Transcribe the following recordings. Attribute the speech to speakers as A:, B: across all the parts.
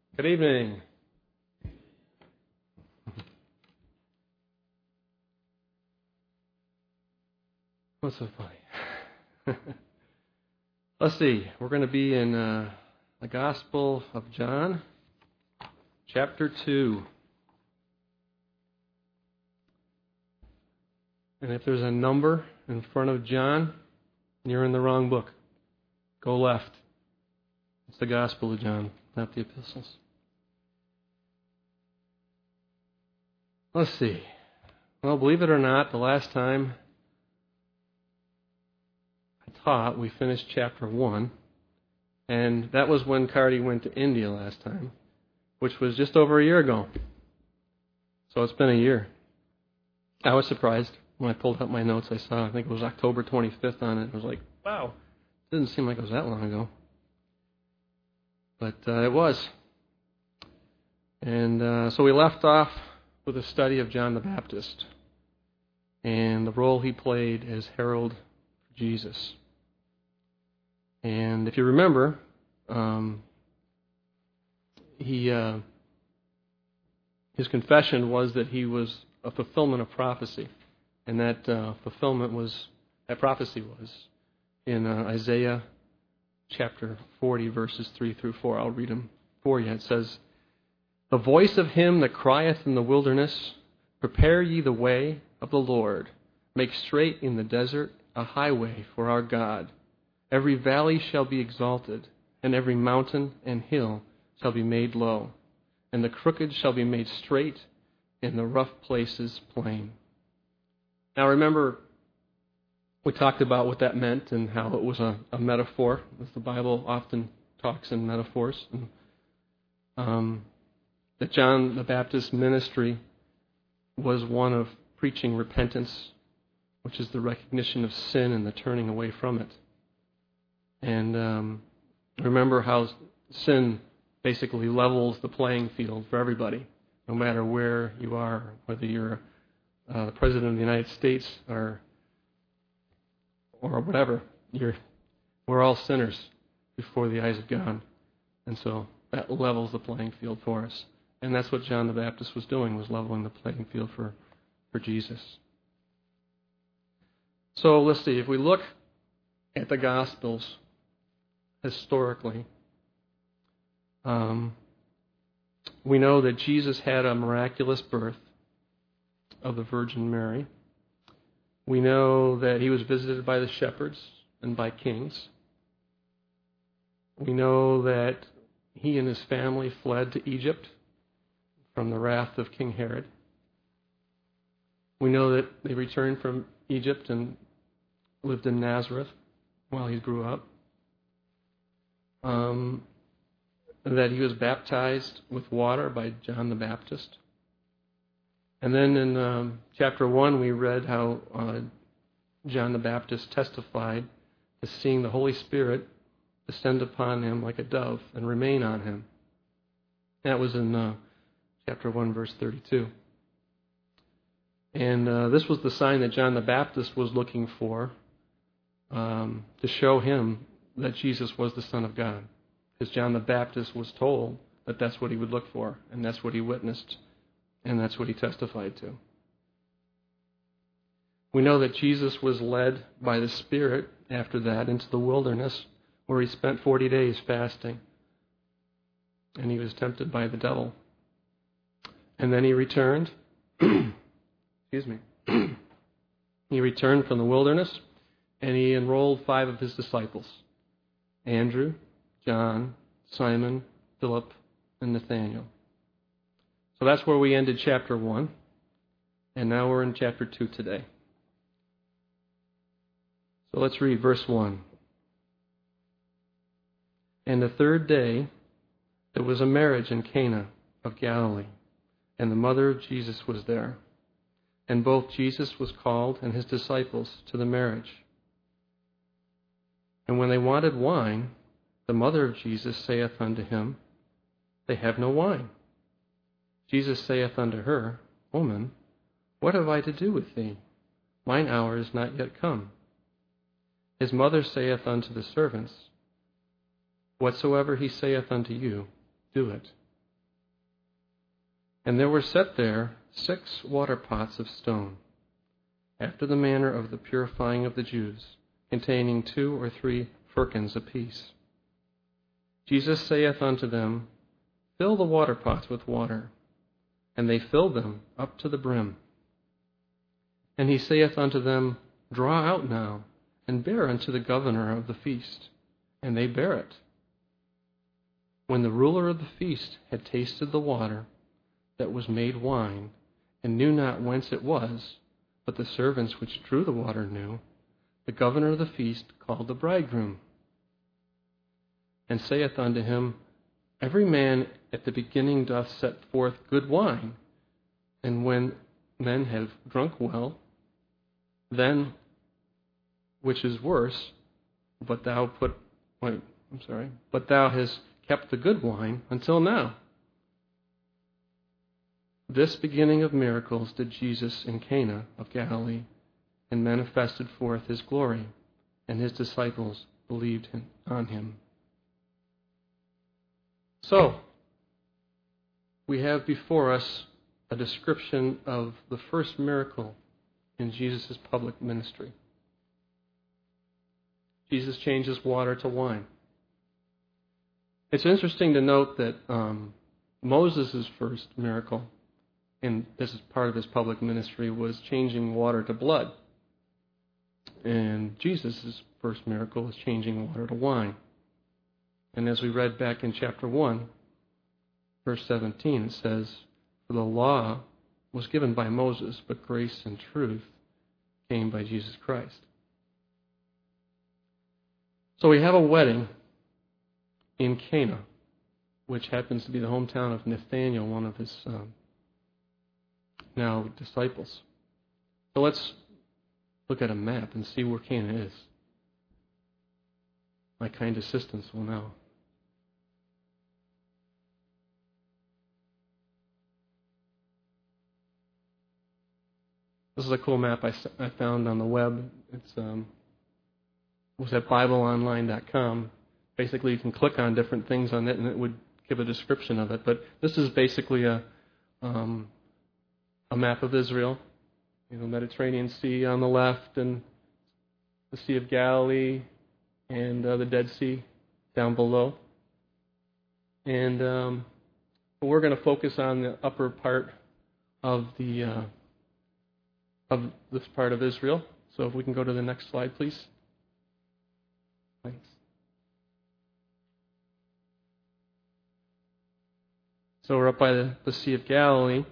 A: Good evening. What's so funny? Let's see. We're going to be in the Gospel of John, chapter 2. And if there's a number in front of John, you're in the wrong book. Go left. It's the Gospel of John, not the epistles. Let's see. Well, believe it or not, the last time I taught, we finished chapter 1. And that was when Cardi went to India last time, which was just over a year ago. So it's been a year. I was surprised when I pulled up my notes. I saw, I think it was October 25th on it. I was like, wow, it didn't seem like it was that long ago. But it was. And so we left off with a study of John the Baptist and the role he played as herald for Jesus. And if you remember, his confession was that he was a fulfillment of prophecy, and that prophecy was in Isaiah chapter 40, verses 3 through 4. I'll read them for you. It says, "The voice of him that crieth in the wilderness, prepare ye the way of the Lord. Make straight in the desert a highway for our God. Every valley shall be exalted, and every mountain and hill shall be made low. And the crooked shall be made straight, and the rough places plain." Now remember, we talked about what that meant and how it was a metaphor, as the Bible often talks in metaphors. And, that John the Baptist's ministry was one of preaching repentance, which is the recognition of sin and the turning away from it. And remember how sin basically levels the playing field for everybody, no matter where you are, whether you're the President of the United States or whatever. We're all sinners before the eyes of God. And so that levels the playing field for us. And that's what John the Baptist was doing, was leveling the playing field for Jesus. So let's see, if we look at the Gospels historically, we know that Jesus had a miraculous birth of the Virgin Mary. We know that he was visited by the shepherds and by kings. We know that he and his family fled to Egypt from the wrath of King Herod. We know that they returned from Egypt and lived in Nazareth while he grew up. That he was baptized with water by John the Baptist. And then in chapter 1 we read how John the Baptist testified to seeing the Holy Spirit descend upon him like a dove and remain on him. That was in chapter 1, verse 32. And this was the sign that John the Baptist was looking for to show him that Jesus was the Son of God. Because John the Baptist was told that that's what he would look for, and that's what he witnessed, and that's what he testified to. We know that Jesus was led by the Spirit after that into the wilderness, where he spent 40 days fasting, and he was tempted by the devil. And then he returned. Excuse me. He returned from the wilderness, and he enrolled 5 of his disciples: Andrew, John, Simon, Philip, and Nathanael. So that's where we ended chapter 1, and now we're in chapter 2 today. So let's read verse 1. "And the third day there was a marriage in Cana of Galilee, and the mother of Jesus was there. And both Jesus was called and his disciples to the marriage. And when they wanted wine, the mother of Jesus saith unto him, They have no wine. Jesus saith unto her, Woman, what have I to do with thee? Mine hour is not yet come. His mother saith unto the servants, Whatsoever he saith unto you, do it. And there were set there 6 water pots of stone, after the manner of the purifying of the Jews, containing 2 or 3 firkins apiece. Jesus saith unto them, Fill the water pots with water. And they filled them up to the brim. And he saith unto them, Draw out now, and bear unto the governor of the feast. And they bare it. When the ruler of the feast had tasted the water that was made wine, and knew not whence it was, but the servants which drew the water knew, the governor of the feast called the bridegroom, and saith unto him, Every man at the beginning doth set forth good wine, and when men have drunk well, then, which is worse, but thou hast kept the good wine until now. This beginning of miracles did Jesus in Cana of Galilee, and manifested forth his glory, and his disciples believed on him. So, we have before us a description of the first miracle in Jesus' public ministry. Jesus changes water to wine. It's interesting to note that Moses' first miracle, and this is part of his public ministry, was changing water to blood. And Jesus' first miracle was changing water to wine. And as we read back in chapter 1, verse 17, it says, For the law was given by Moses, but grace and truth came by Jesus Christ. So we have a wedding in Cana, which happens to be the hometown of Nathanael, one of his now disciples. So let's look at a map and see where Cana is. My kind assistants will know. This is a cool map I found on the web. It was at BibleOnline.com. Basically, you can click on different things on it, and it would give a description of it. But this is basically a map of Israel. Mediterranean Sea on the left, and the Sea of Galilee, and the Dead Sea down below. And we're going to focus on the upper part of this part of Israel. So if we can go to the next slide, please. Thanks. So we're up by the Sea of Galilee,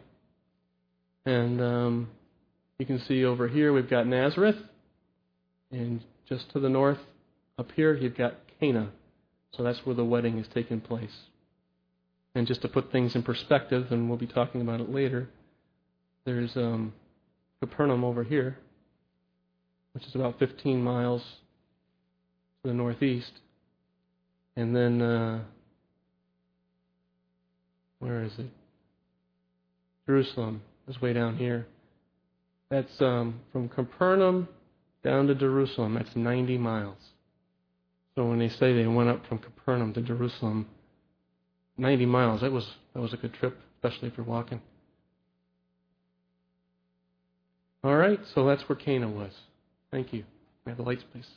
A: and you can see over here we've got Nazareth, and just to the north up here you've got Cana. So that's where the wedding is taking place. And just to put things in perspective, and we'll be talking about it later, there's Capernaum over here, which is about 15 miles to the northeast. And then, where is it? Jerusalem is way down here. That's from Capernaum down to Jerusalem. That's 90 miles. So when they say they went up from Capernaum to Jerusalem, 90 miles, that was a good trip, especially if you're walking. All right, so that's where Cana was. Thank you. May I have the lights, please?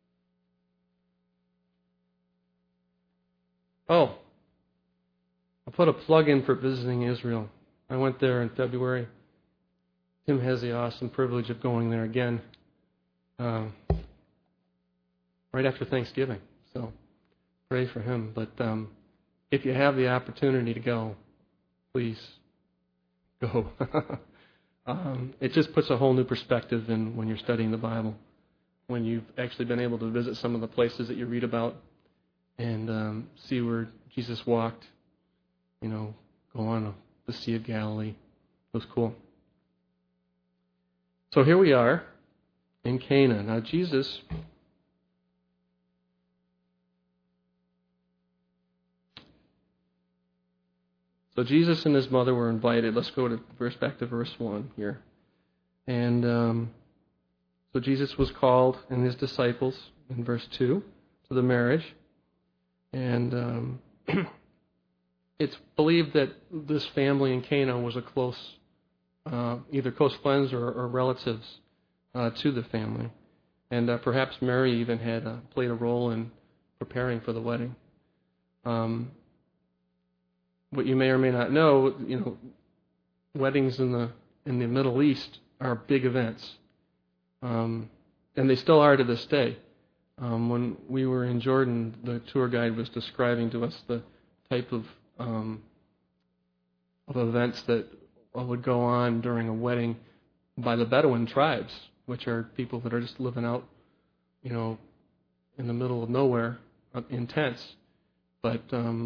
A: Oh, I'll put a plug in for visiting Israel. I went there in February. Tim has the awesome privilege of going there again right after Thanksgiving. So pray for him. But if you have the opportunity to go, please go. It just puts a whole new perspective in when you're studying the Bible, when you've actually been able to visit some of the places that you read about and see where Jesus walked, go on the Sea of Galilee. It was cool. So here we are in Cana. Now Jesus and his mother were invited. Let's go back to verse 1 here. And so Jesus was called and his disciples in verse 2 to the marriage. And it's believed that this family in Cana was a close, either close friends or relatives to the family. And perhaps Mary even had played a role in preparing for the wedding. What you may or may not know, weddings in the Middle East are big events, and they still are to this day. When we were in Jordan, the tour guide was describing to us the type of events that would go on during a wedding by the Bedouin tribes, which are people that are just living out, in the middle of nowhere in tents. But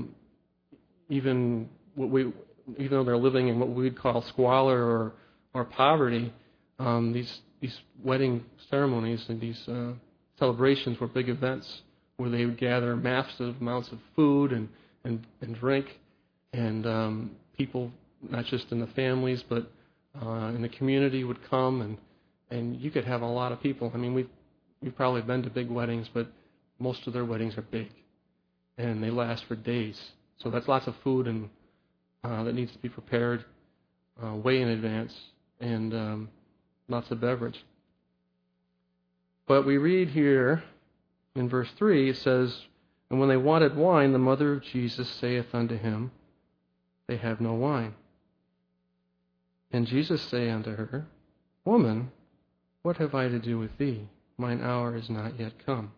A: even though they're living in what we'd call squalor or poverty, these wedding ceremonies and these celebrations were big events where they would gather massive amounts of food and drink, and people, not just in the families but in the community, would come, and you could have a lot of people. I mean, we've probably been to big weddings, but most of their weddings are big, and they last for days. So that's lots of food and that needs to be prepared way in advance, and lots of beverage. But we read here in verse 3, it says, "And when they wanted wine, the mother of Jesus saith unto him, They have no wine. And Jesus say unto her, Woman, what have I to do with thee? Mine hour is not yet come."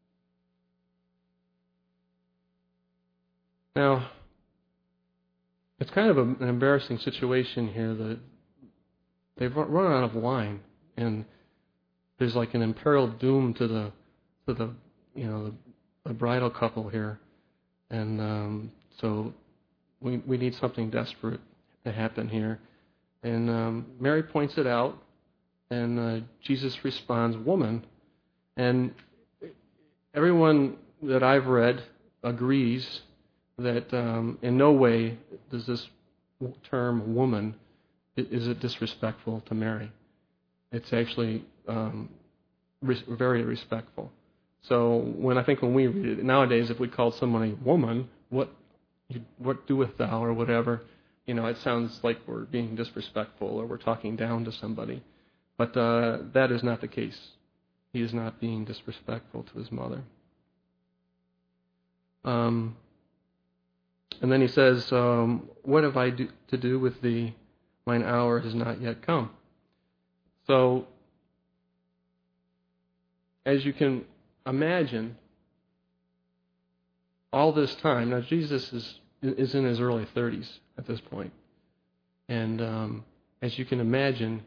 A: Now, it's kind of an embarrassing situation here that they've run out of wine, and there's like an imperial doom to the bridal couple here, and so we need something desperate to happen here, and Mary points it out, and Jesus responds, "Woman," and everyone that I've read agrees that in no way does this term "woman" is it disrespectful to Mary. It's actually very respectful. So when we read it nowadays, if we called someone a woman, what doeth thou, or whatever, it sounds like we're being disrespectful or we're talking down to somebody. But that is not the case. He is not being disrespectful to his mother. And then he says, "What have I to do with thee? Mine hour has not yet come." So, as you can imagine, all this time, now Jesus is in his early 30s at this point. And as you can imagine,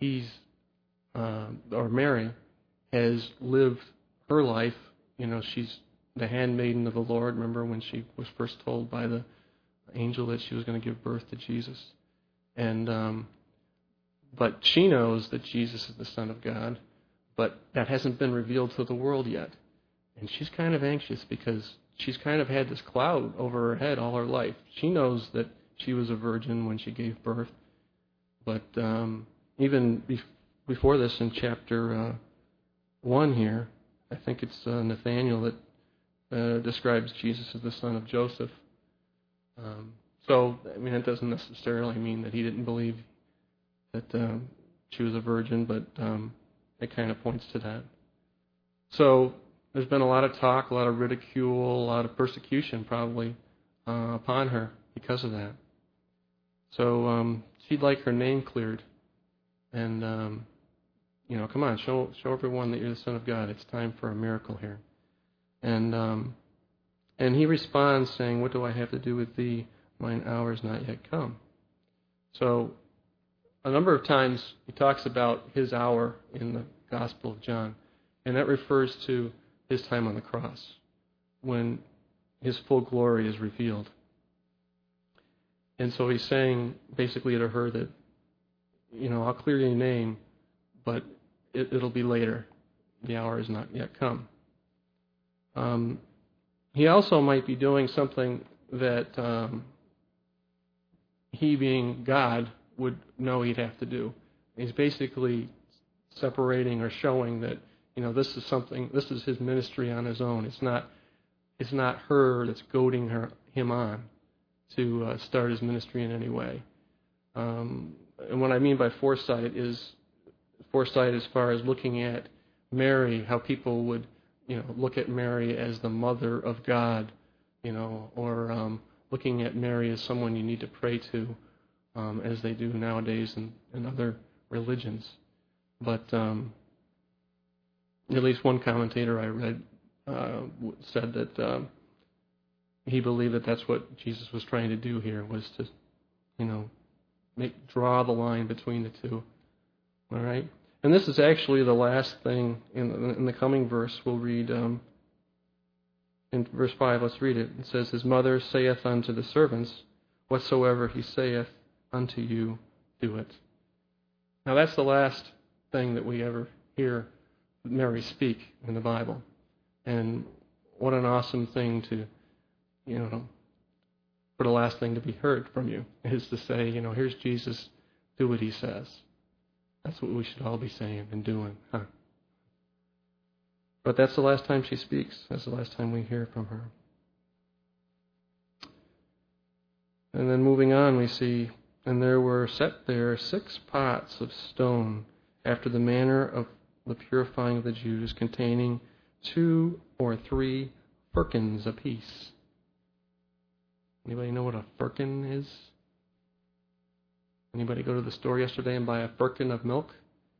A: Mary has lived her life. She's the handmaiden of the Lord. Remember when she was first told by the angel that she was going to give birth to Jesus? And but she knows that Jesus is the Son of God, but that hasn't been revealed to the world yet. And she's kind of anxious because she's kind of had this cloud over her head all her life. She knows that she was a virgin when she gave birth, but even before this, in chapter 1 here, I think it's Nathaniel that describes Jesus as the son of Joseph. So, that doesn't necessarily mean that he didn't believe that she was a virgin, but it kind of points to that. So, there's been a lot of talk, a lot of ridicule, a lot of persecution probably upon her because of that. So, she'd like her name cleared. And, come on, show everyone that you're the Son of God. It's time for a miracle here. And he responds saying, "What do I have to do with thee? Mine hour is not yet come." So a number of times he talks about his hour in the Gospel of John, and that refers to his time on the cross, when his full glory is revealed. And so he's saying basically to her that, I'll clear your name, but it'll be later. The hour has not yet come. He also might be doing something that he, being God, would know he'd have to do. He's basically separating or showing that, this is his ministry on his own. It's not her that's goading him on. to start his ministry in any way. And what I mean by foresight is foresight as far as looking at Mary, how people would, look at Mary as the mother of God, or looking at Mary as someone you need to pray to, as they do nowadays in other religions. But at least one commentator I read said that he believed that that's what Jesus was trying to do here, was to, draw the line between the two. All right? And this is actually the last thing in the coming verse. We'll read in verse 5. Let's read it. It says, "His mother saith unto the servants, Whatsoever he saith unto you, do it." Now that's the last thing that we ever hear Mary speak in the Bible. And what an awesome thing to, for the last thing to be heard from you, is to say, here's Jesus, do what he says. That's what we should all be saying and doing. Huh? But that's the last time she speaks. That's the last time we hear from her. And then moving on, we see, "And there were set there 6 pots of stone, after the manner of the purifying of the Jews, containing 2 or 3 firkins apiece." Anybody know what a firkin is? Anybody go to the store yesterday and buy a firkin of milk?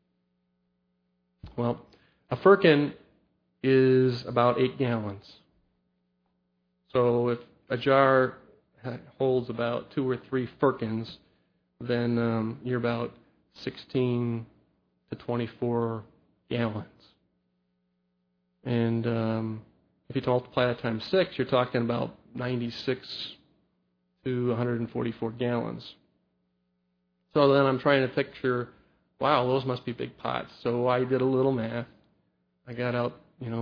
A: Well, a firkin is about 8 gallons. So if a jar holds about 2 or 3 firkins, then you're about 16 to 24 gallons. And if you multiply that times 6, you're talking about 96 to 144 gallons. So then I'm trying to picture, wow, those must be big pots. So I did a little math. I got out,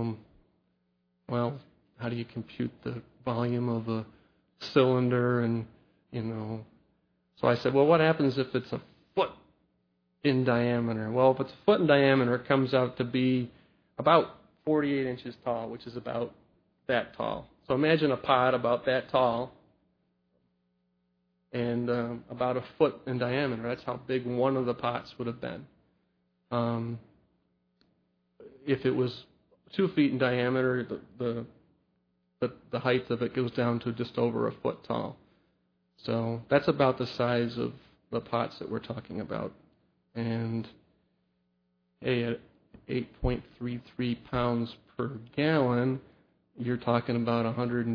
A: how do you compute the volume of a cylinder? And, so I said, well, what happens if it's a foot in diameter? Well, if it's a foot in diameter, it comes out to be about 48 inches tall, which is about that tall. So imagine a pot about that tall and about a foot in diameter. That's how big one of the pots would have been. If it was 2 feet in diameter, the height of it goes down to just over a foot tall. So that's about the size of the pots that we're talking about. And at 8.33 pounds per gallon, you're talking about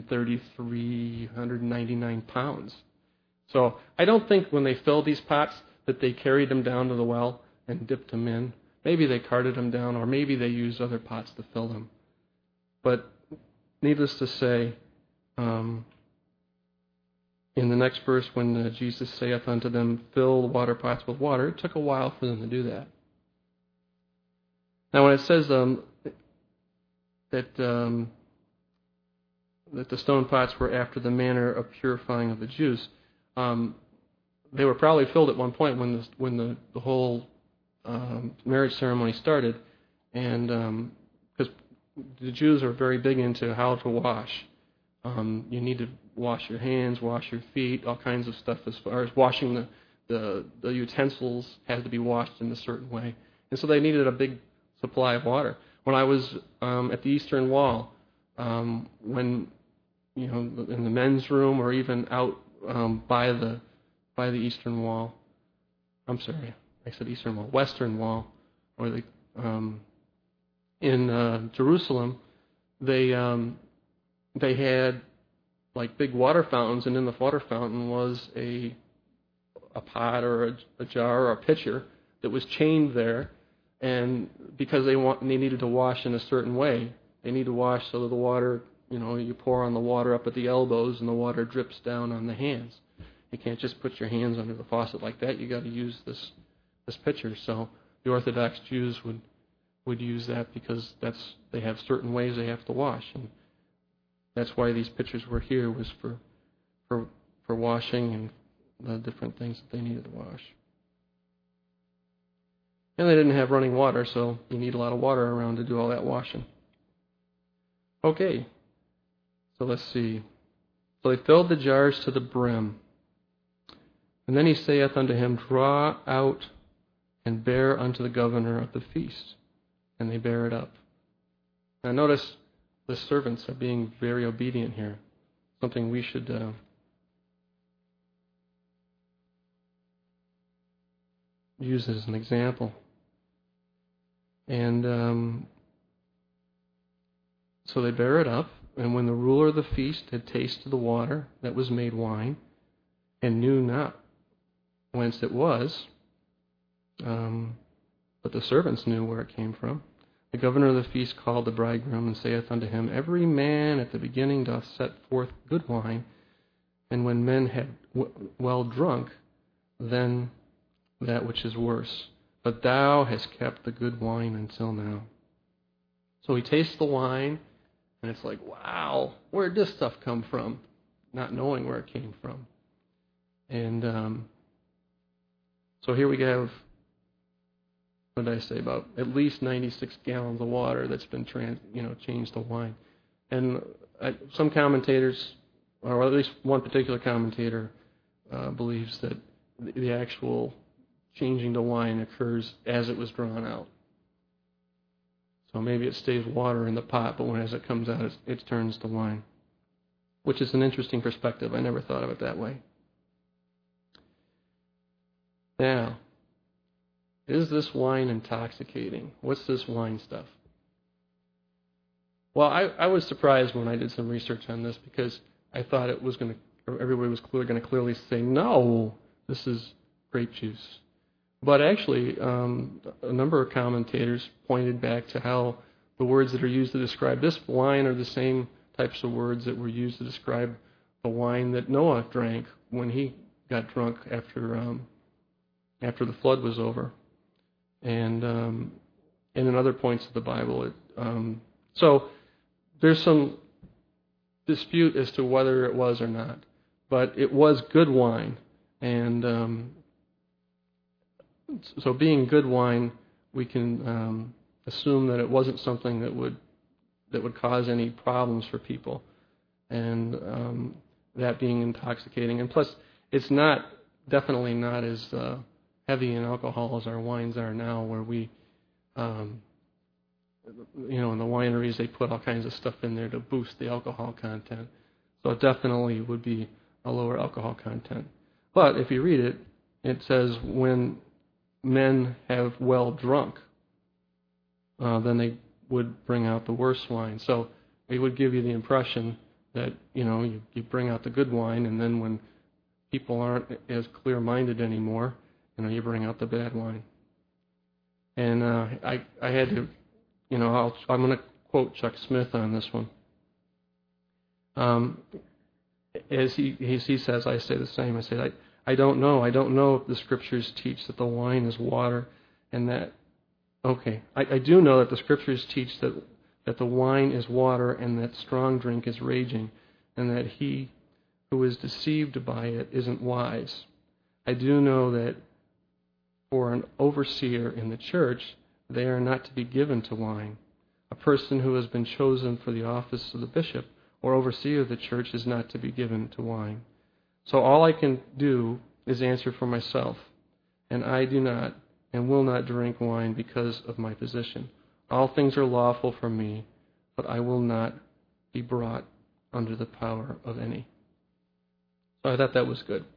A: 199 pounds. So I don't think when they filled these pots that they carried them down to the well and dipped them in. Maybe they carted them down, or maybe they used other pots to fill them. But needless to say, in the next verse, when Jesus saith unto them, Fill the water pots with water, it took a while for them to do that. Now when it says that the stone pots were after the manner of purifying of the Jews, they were probably filled at one point when the whole marriage ceremony started, and because the Jews are very big into how to wash. You need to wash your hands, wash your feet, all kinds of stuff as far as washing the utensils had to be washed in a certain way. And so they needed a big supply of water. When I was at the Eastern Wall, when in the men's room or even out by the Eastern Wall, I'm sorry, I said Eastern Wall, Western Wall, or in Jerusalem, they had like big water fountains, and in the water fountain was a pot or a jar or a pitcher that was chained there, and because they needed to wash in a certain way, they need to wash so that the water, you pour on the water up at the elbows and the water drips down on the hands. You can't just put your hands under the faucet like that. You got to use this pitcher. So the Orthodox Jews would use that because they have certain ways they have to wash, and that's why these pitchers were here, was for washing and the different things that they needed to wash. And they didn't have running water, so you need a lot of water around to do all that washing. Okay, so let's see. So they filled the jars to the brim. And then he saith unto him, Draw out and bear unto the governor of the feast. And they bear it up. Now notice the servants are being very obedient here. Something we should use as an example. And so they bear it up, and when the ruler of the feast had tasted the water that was made wine, and knew not whence it was, but the servants knew where it came from, the governor of the feast called the bridegroom, and saith unto him, Every man at the beginning doth set forth good wine, and when men have well drunk, then that which is worse. But thou hast kept the good wine until now. So he tastes the wine, and it's like, wow, where did this stuff come from? Not knowing where it came from. And so here we have, what did I say, about at least 96 gallons of water that's been changed to wine. And some commentators, or at least one particular commentator, believes that the actual changing to wine occurs as it was drawn out. So maybe it stays water in the pot, but as it comes out, it turns to wine, which is an interesting perspective. I never thought of it that way. Now, is this wine intoxicating? What's this wine stuff? Well, I was surprised when I did some research on this because I thought everybody was going to clearly say, no, this is grape juice. But actually, a number of commentators pointed back to how the words that are used to describe this wine are the same types of words that were used to describe the wine that Noah drank when he got drunk after the flood was over, and in other points of the Bible. So there's some dispute as to whether it was or not, but it was good wine, and so being good wine, we can assume that it wasn't something that would cause any problems for people, and that being intoxicating. And plus, it's definitely not as heavy in alcohol as our wines are now, where we, in the wineries, they put all kinds of stuff in there to boost the alcohol content. So it definitely would be a lower alcohol content. But if you read it, it says when men have well drunk, then they would bring out the worse wine. So it would give you the impression that, you bring out the good wine, and then when people aren't as clear-minded anymore, you bring out the bad wine. And I had to, I'm going to quote Chuck Smith on this one. As he says, I say the same. I say, I don't know. I don't know if the Scriptures teach that the wine is water, and that. Okay, I do know that the Scriptures teach that the wine is water, and that strong drink is raging, and that he who is deceived by it isn't wise. I do know that for an overseer in the church, they are not to be given to wine. A person who has been chosen for the office of the bishop or overseer of the church is not to be given to wine. So all I can do is answer for myself, and I do not and will not drink wine because of my position. All things are lawful for me, but I will not be brought under the power of any. So I thought that was good.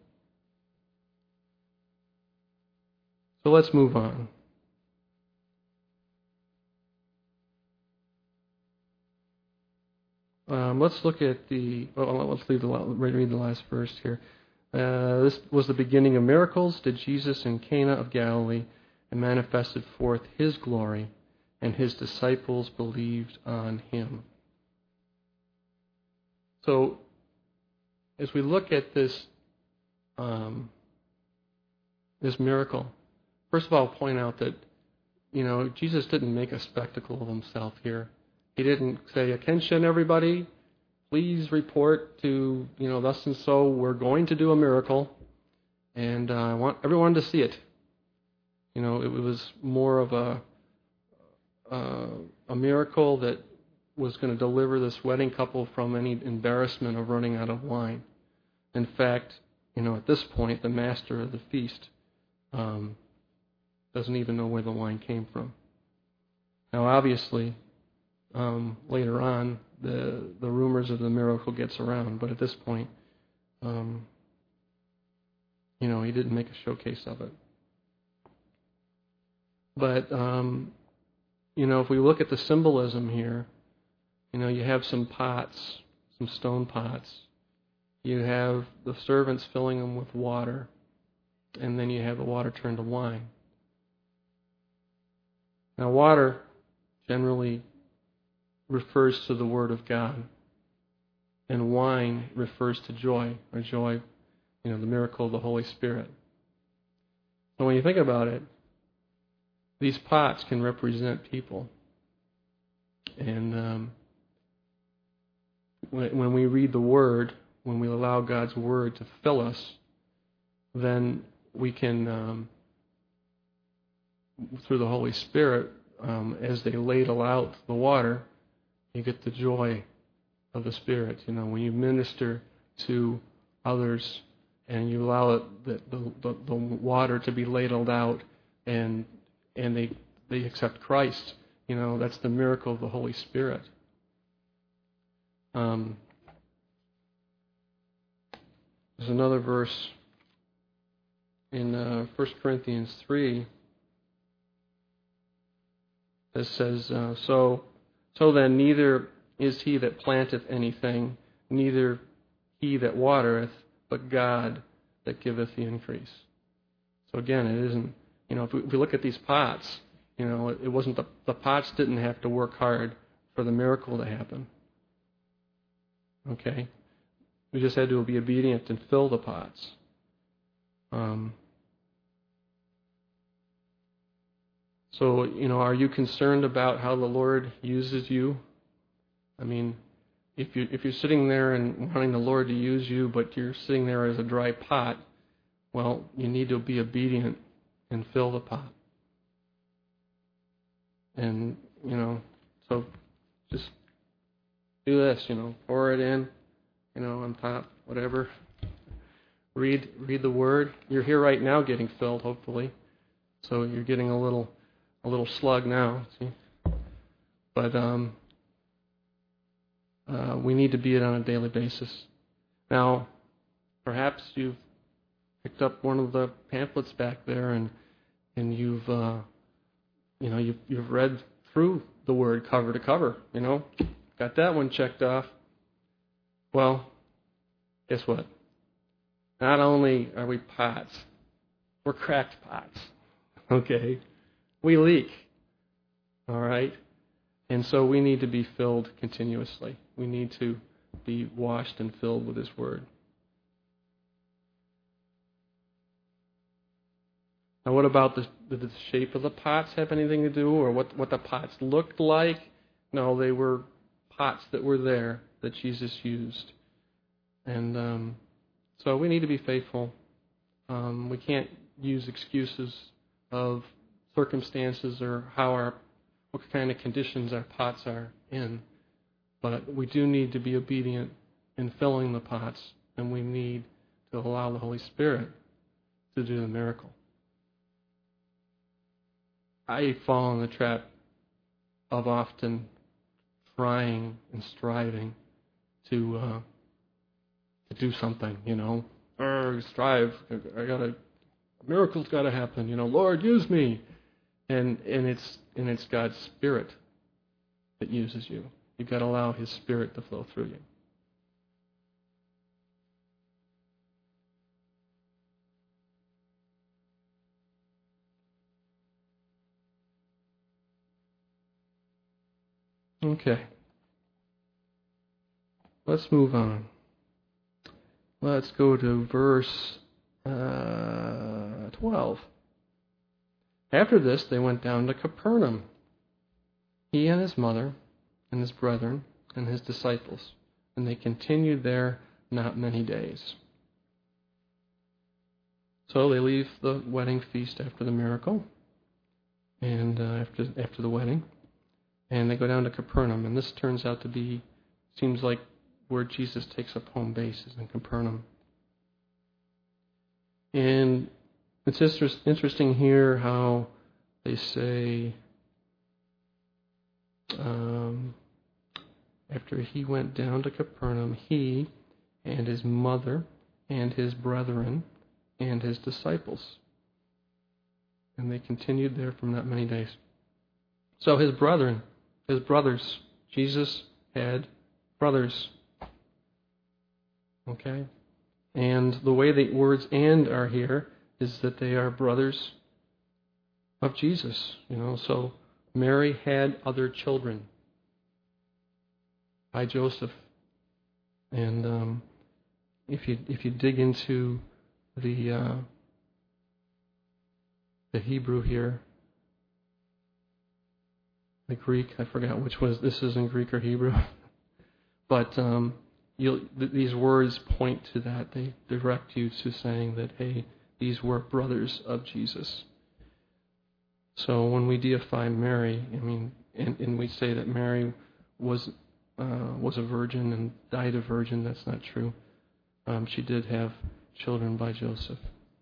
A: So let's move on. Let's look at let's read the last verse here. This was the beginning of miracles, did Jesus in Cana of Galilee, and manifested forth his glory, and his disciples believed on him. So, as we look at this miracle, first of all, I'll point out that, Jesus didn't make a spectacle of himself here. He didn't say, attention everybody, please report to, thus and so, we're going to do a miracle, and I want everyone to see it. It was more of a miracle that was going to deliver this wedding couple from any embarrassment of running out of wine. In fact, at this point, the master of the feast doesn't even know where the wine came from. Now, obviously, later on, the rumors of the miracle gets around, but at this point, he didn't make a showcase of it. But, if we look at the symbolism here, you have some pots, some stone pots. You have the servants filling them with water, and then you have the water turned to wine. Now, water generally refers to the Word of God, and wine refers to joy, the miracle of the Holy Spirit. So when you think about it, these pots can represent people. And when we read the Word, when we allow God's Word to fill us, then we can, through the Holy Spirit, as they ladle out the water, you get the joy of the Spirit. When you minister to others and you allow the water to be ladled out, and they accept Christ, that's the miracle of the Holy Spirit. There's another verse in 1 Corinthians 3 that says, So then neither is he that planteth anything, neither he that watereth, but God that giveth the increase. So again, it isn't, if we look at these pots, it wasn't the pots didn't have to work hard for the miracle to happen. Okay? We just had to be obedient and fill the pots. So, are you concerned about how the Lord uses you? I mean, if you're sitting there and wanting the Lord to use you, but you're sitting there as a dry pot, well, you need to be obedient and fill the pot. And, so just do this, pour it in, on top, whatever. Read the Word. You're here right now getting filled, hopefully. So you're getting a little slug now, see? But we need to be it on a daily basis. Now, perhaps you've picked up one of the pamphlets back there, and you've you've read through the Word cover to cover. Got that one checked off. Well, guess what? Not only are we pots, we're cracked pots. Okay? We leak. All right? And so we need to be filled continuously. We need to be washed and filled with His Word. Now, what about the shape of the pots have anything to do, or what the pots looked like? No, they were pots that were there that Jesus used. And so we need to be faithful. We can't use excuses of circumstances or what kind of conditions our pots are in. But we do need to be obedient in filling the pots, and we need to allow the Holy Spirit to do the miracle. I fall in the trap of often trying and striving to do something, strive. A miracle's got to happen, Lord, use me, and it's God's Spirit that uses you. You've got to allow His Spirit to flow through you. Okay. Let's move on. Let's go to verse 12. After this, they went down to Capernaum, he and his mother and his brethren and his disciples, and they continued there not many days. So they leave the wedding feast after the miracle, and after the wedding, And they go down to Capernaum, and this turns out to be, seems like where Jesus takes up home base is in Capernaum. And it's interesting here how they say, after he went down to Capernaum, he and his mother and his brethren and his disciples. And they continued there for not many days. So his brothers, Jesus had brothers. Okay? And the way the words "and" are here is that they are brothers of Jesus. So Mary had other children by Joseph. And if you dig into the Hebrew here, the Greek, I forgot which was, this is in Greek or Hebrew, but these words point to that. They direct you to saying that, hey, these were brothers of Jesus. So when we deify Mary, and we say that Mary was a virgin and died a virgin, that's not true. She did have children by Joseph.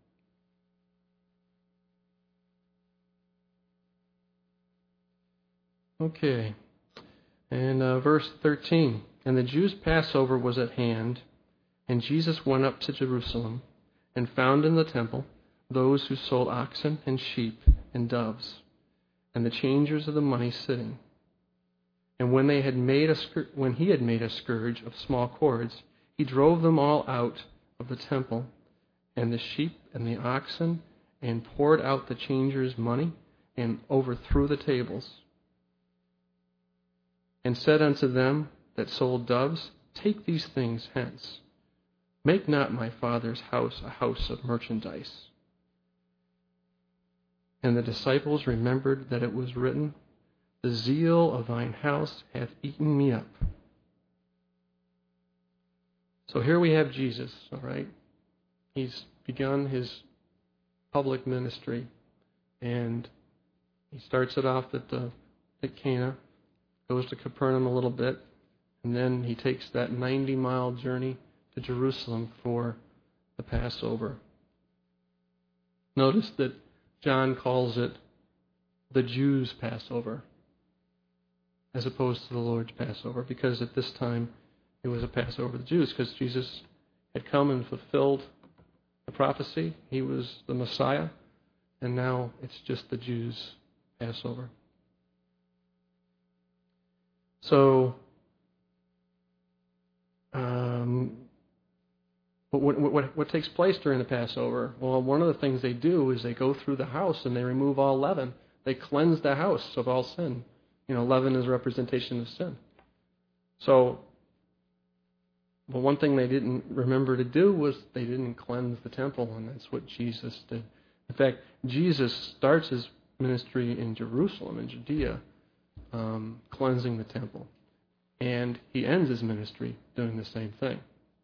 A: Okay, and verse 13. And the Jews' Passover was at hand, and Jesus went up to Jerusalem, and found in the temple those who sold oxen and sheep and doves, and the changers of the money sitting. And when he had made a scourge of small cords, he drove them all out of the temple, and the sheep and the oxen, and poured out the changers' money, and overthrew the tables. And said unto them that sold doves, Take these things hence. Make not my Father's house a house of merchandise. And the disciples remembered that it was written, The zeal of thine house hath eaten me up. So here we have Jesus, all right? He's begun his public ministry, and he starts it off at Cana, goes to Capernaum a little bit, and then he takes that 90-mile journey to Jerusalem for the Passover. Notice that John calls it the Jews' Passover as opposed to the Lord's Passover, because at this time it was a Passover of the Jews, because Jesus had come and fulfilled the prophecy. He was the Messiah, and now it's just the Jews' Passover. So, what takes place during the Passover? Well, one of the things they do is they go through the house and they remove all leaven. They cleanse the house of all sin. Leaven is a representation of sin. So, one thing they didn't remember to do was they didn't cleanse the temple, and that's what Jesus did. In fact, Jesus starts his ministry in Jerusalem, in Judea, cleansing the temple. And he ends his ministry doing the same thing.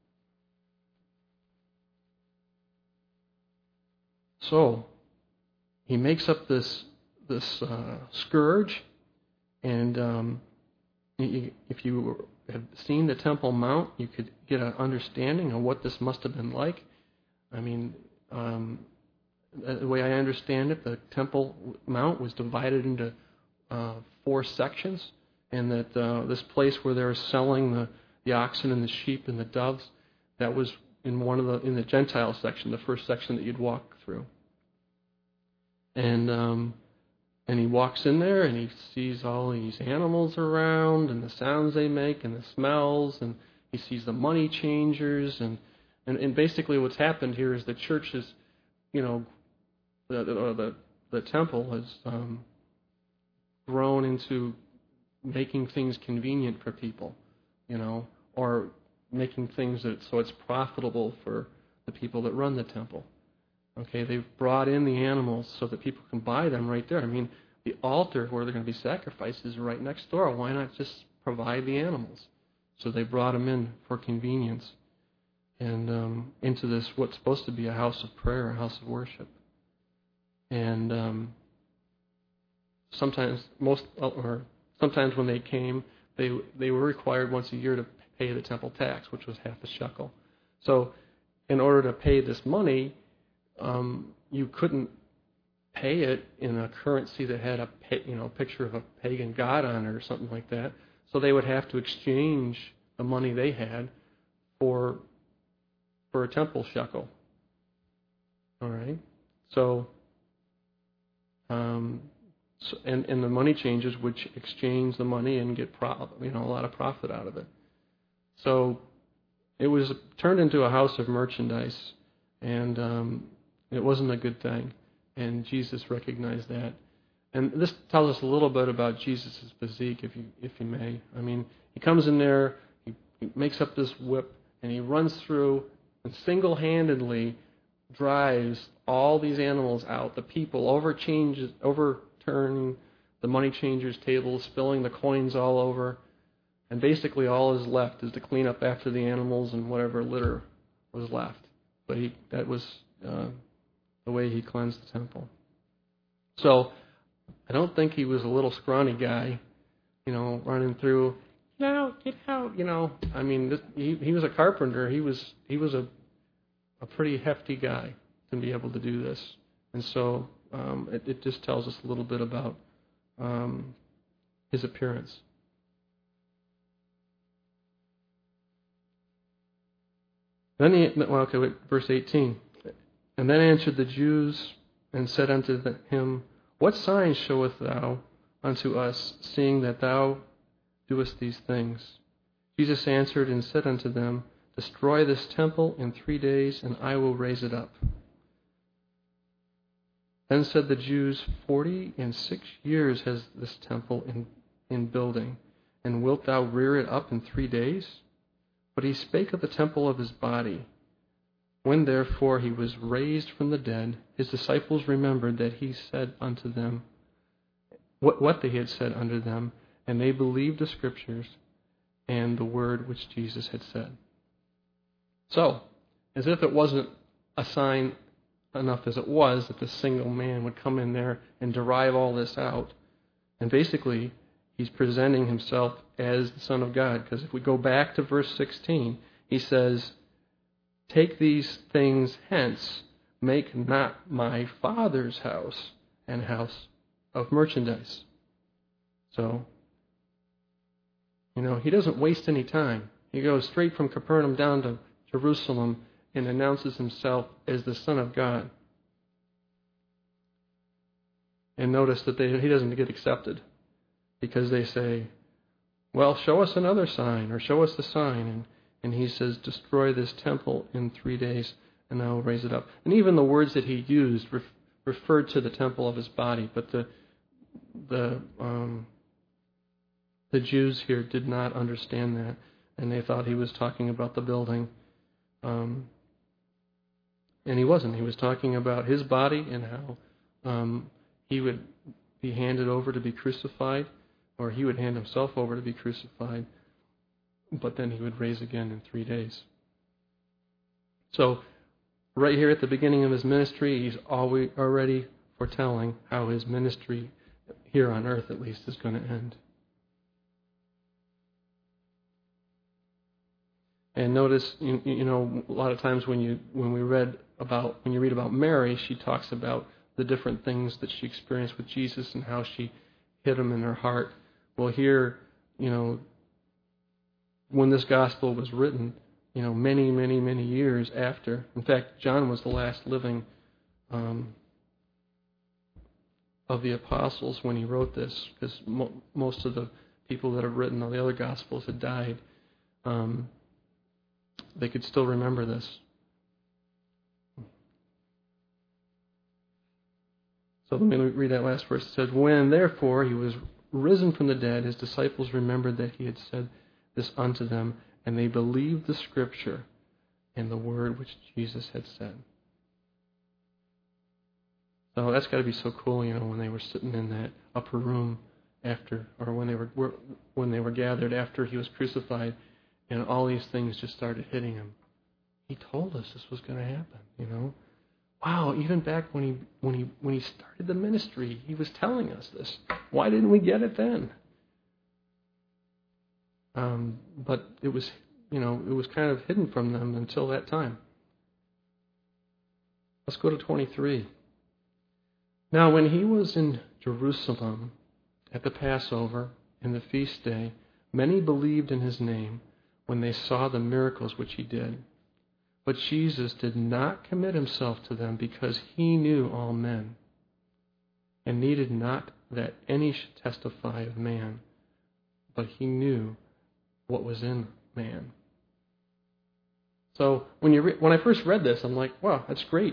A: So, he makes up this scourge, and if you have seen the Temple Mount, you could get an understanding of what this must have been like. The way I understand it, the Temple Mount was divided into 4 sections, and that this place where they were selling the oxen and the sheep and the doves, that was in the Gentile section, the first section that you'd walk through. And he walks in there and he sees all these animals around and the sounds they make and the smells, and he sees the money changers, and basically what's happened here is the church is, the temple has grown into making things convenient for people, or making things so it's profitable for the people that run the temple. Okay, they've brought in the animals so that people can buy them right there. The altar where they're going to be sacrificed is right next door. Why not just provide the animals? So they brought them in for convenience, and into this what's supposed to be a house of prayer, a house of worship. And sometimes sometimes when they came, they were required once a year to pay the temple tax, which was half a shekel. So in order to pay this money, you couldn't pay it in a currency that had a picture of a pagan god on it or something like that. So they would have to exchange the money they had for a temple shekel. All right. So and the money changers would exchange the money and get a lot of profit out of it. So it was turned into a house of merchandise, and it wasn't a good thing. And Jesus recognized that. And this tells us a little bit about Jesus' physique, if you may. I mean, he comes in there, he makes up this whip, and he runs through and single-handedly drives all these animals out. The people overturning the money changers' tables, spilling the coins all over. And basically all is left is to clean up after the animals and whatever litter was left. But that was the way he cleansed the temple. So I don't think he was a little scrawny guy, running through, get out, I mean, he was a carpenter. He was a pretty hefty guy to be able to do this. And so it just tells us a little bit about his appearance. Verse 18. And then answered the Jews and said unto him, What sign showeth thou unto us, seeing that thou doest these things? Jesus answered and said unto them, Destroy this temple in 3 days, and I will raise it up. Then said the Jews, 46 years has this temple in building, and wilt thou rear it up in 3 days? But he spake of the temple of his body. When therefore he was raised from the dead, his disciples remembered that he said unto them what they had said unto them, and they believed the Scriptures and the word which Jesus had said. So, as if it wasn't a sign enough as it was that this single man would come in there and derive all this out, and basically he's presenting himself as the Son of God, because if we go back to verse 16, he says, Take these things hence, make not my Father's house an house of merchandise. So, he doesn't waste any time. He goes straight from Capernaum down to Jerusalem and announces himself as the Son of God. And notice that he doesn't get accepted, because they say, well, show us another sign, or show us the sign. And he says, destroy this temple in 3 days, and I will raise it up. And even the words that he used referred to the temple of his body, but the Jews here did not understand that, and they thought he was talking about the building. And he wasn't. He was talking about his body and how he would be handed over to be crucified, or he would hand himself over to be crucified, but then he would raise again in 3 days. So, right here at the beginning of his ministry, he's already foretelling how his ministry, here on earth at least, is going to end. And notice, a lot of times when you read about Mary, she talks about the different things that she experienced with Jesus and how she hid him in her heart. Well, here, when this gospel was written, many, many, many years after. In fact, John was the last living of the apostles when he wrote this, because most of the people that have written all the other gospels had died. They could still remember this. So let me read that last verse. It says, When therefore he was risen from the dead, his disciples remembered that he had said this unto them, and they believed the Scripture and the word which Jesus had said. So that's got to be so cool, when they were sitting in that upper room after, or when they were gathered after he was crucified, and all these things just started hitting him. He told us this was going to happen, Wow, even back when he started the ministry, he was telling us this. Why didn't we get it then? but it was, it was kind of hidden from them until that time. Let's go to 23. Now, when he was in Jerusalem at the Passover and the feast day, many believed in his name when they saw the miracles which he did. But Jesus did not commit himself to them because he knew all men, and needed not that any should testify of man, but he knew what was in man. So when I first read this, I'm like, wow, that's great.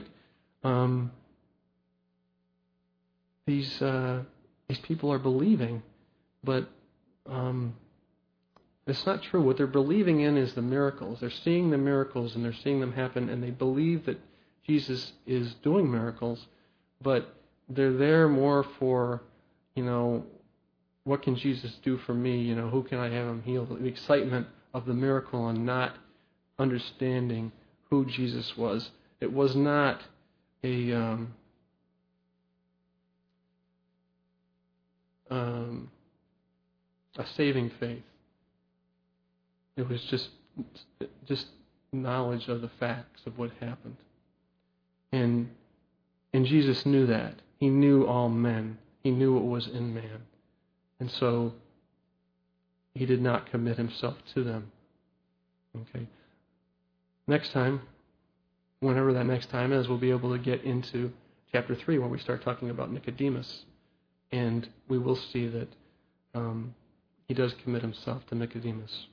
A: These people are believing, but it's not true. What they're believing in is the miracles. They're seeing the miracles and they're seeing them happen, and they believe that Jesus is doing miracles, but they're there more for, what can Jesus do for me? Who can I have him heal? The excitement of the miracle and not understanding who Jesus was. It was not a saving faith. It was just knowledge of the facts of what happened. And Jesus knew that. He knew all men. He knew what was in man. And so he did not commit himself to them. Okay. Next time, whenever that next time is, we'll be able to get into chapter 3 where we start talking about Nicodemus. And we will see that he does commit himself to Nicodemus.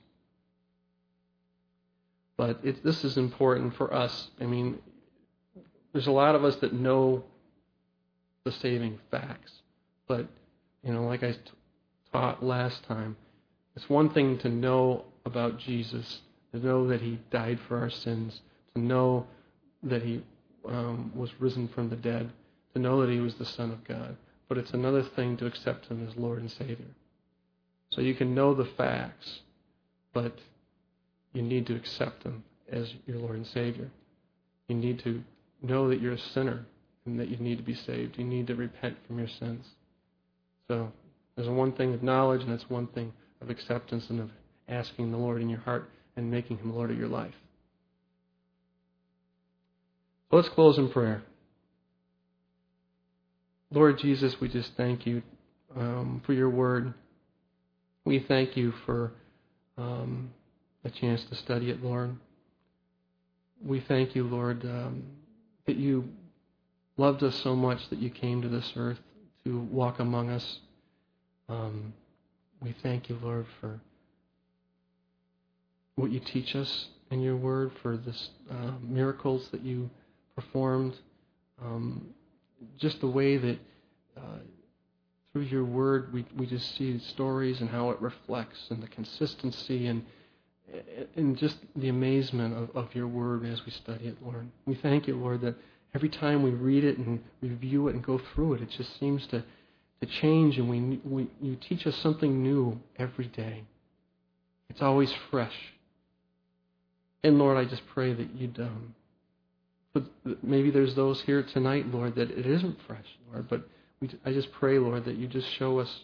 A: But this is important for us. I mean, there's a lot of us that know the saving facts. But, like I taught last time, it's one thing to know about Jesus, to know that he died for our sins, to know that he was risen from the dead, to know that he was the Son of God. But it's another thing to accept him as Lord and Savior. So you can know the facts, but you need to accept him as your Lord and Savior. You need to know that you're a sinner and that you need to be saved. You need to repent from your sins. So there's one thing of knowledge, and it's one thing of acceptance and of asking the Lord in your heart and making him Lord of your life. So let's close in prayer. Lord Jesus, we just thank you for your word. We thank you for a chance to study it, Lord. We thank you, Lord, that you loved us so much that you came to this earth to walk among us. We thank you, Lord, for what you teach us in your word, for the miracles that you performed, just the way that through your word we just see stories and how it reflects, and the consistency and just the amazement of your word as we study it, Lord. We thank you, Lord, that every time we read it and review it and go through it, it just seems to change, and you teach us something new every day. It's always fresh. And Lord, I just pray that you'd maybe there's those here tonight, Lord, that it isn't fresh, Lord, but I just pray, Lord, that you just show us,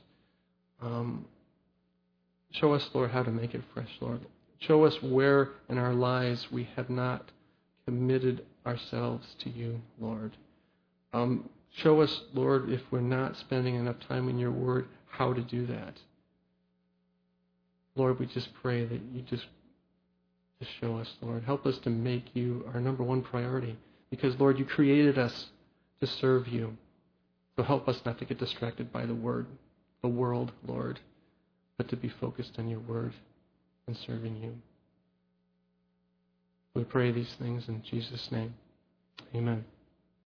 A: Lord, how to make it fresh, Lord. Show us where in our lives we have not committed ourselves to you, Lord. Show us, Lord, if we're not spending enough time in your word, how to do that. Lord, we just pray that you just show us, Lord. Help us to make you our number one priority, because, Lord, you created us to serve you. So help us not to get distracted by the world, Lord, but to be focused on your word and serving you. We pray these things in Jesus' name. Amen.